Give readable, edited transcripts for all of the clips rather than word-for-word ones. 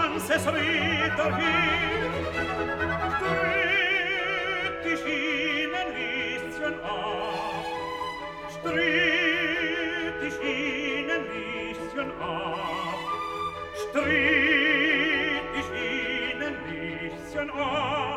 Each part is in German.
ganzes Ritter hin. Stritt die Schienenlistchen ab, stritt die Schienenlistchen ab, stritt die Schienenlistchen ab,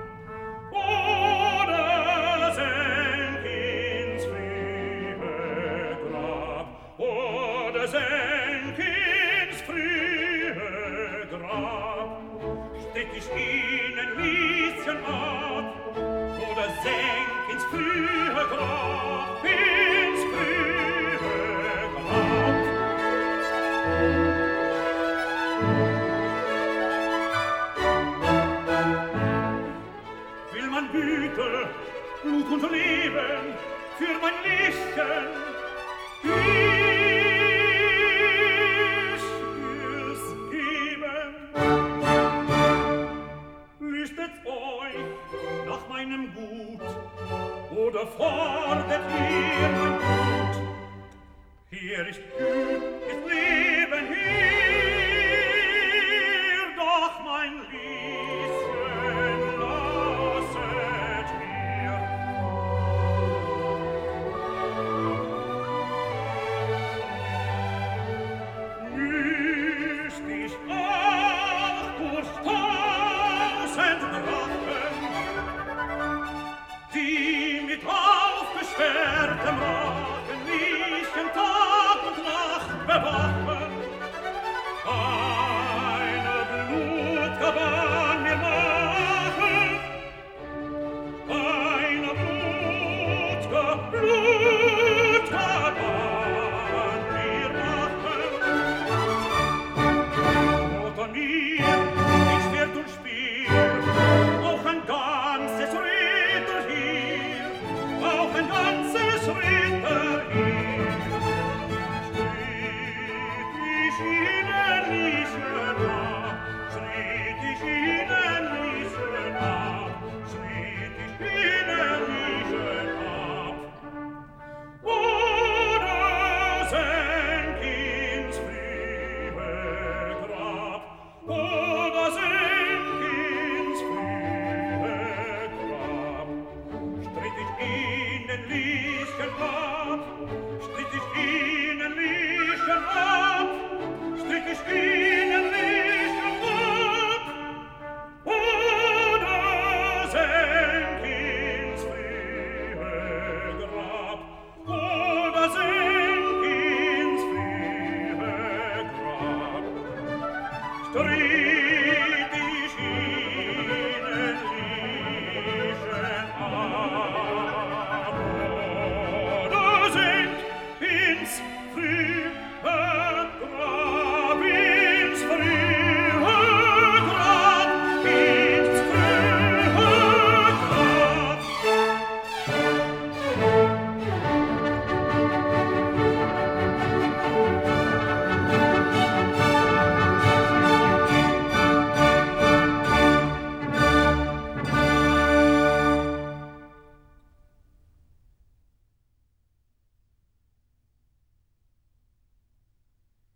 oder senk ins frühe Grab, oder senk ins frühe Grab, stritt die Schienenlistchen ab, oder senk ins frühe Grab, ins frühe Grab. Will man Güter, Blut und Leben für mein Lichtchen, ich will's geben. Lüstet's euch nach meinem Gut, oder fordert ihr mein Gut? Hier ist Güt, ist Leben, hier doch mein Lieschen, lasset mir. Müsst ich auch durch 1000